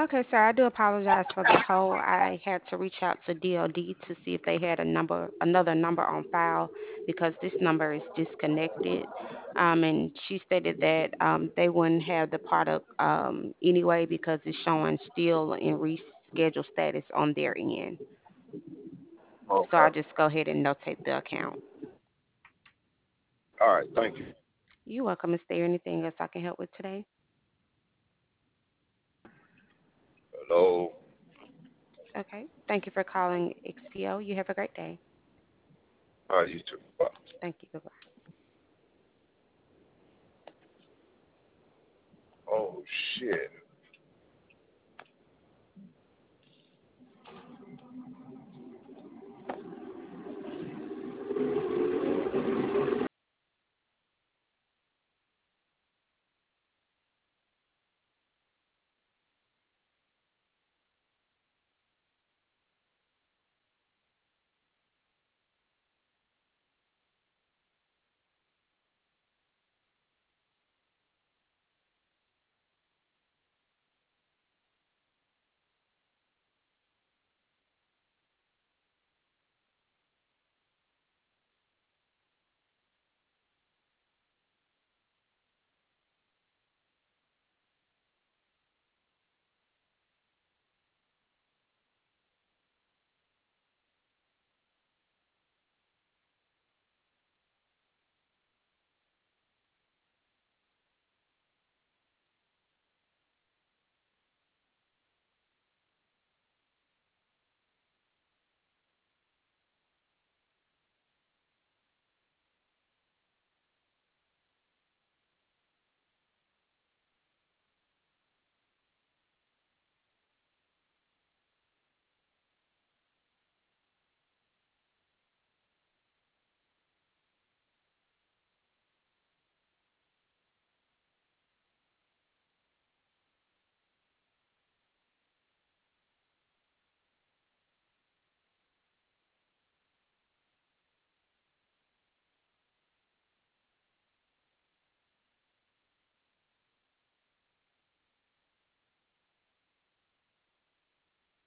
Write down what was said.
Okay, sir, I do apologize for the hold. I had to reach out to DLD to see if they had another number on file because this number is disconnected. And she stated that they wouldn't have the product anyway because it's showing still in reschedule status on their end. So Okay. I'll just go ahead and notate the account. All right. Thank you. You're welcome. Is there anything else I can help with today? Hello. Okay. Thank you for calling XPO. You have a great day. All right. You too. Bye. Thank you. Bye-bye. Oh shit.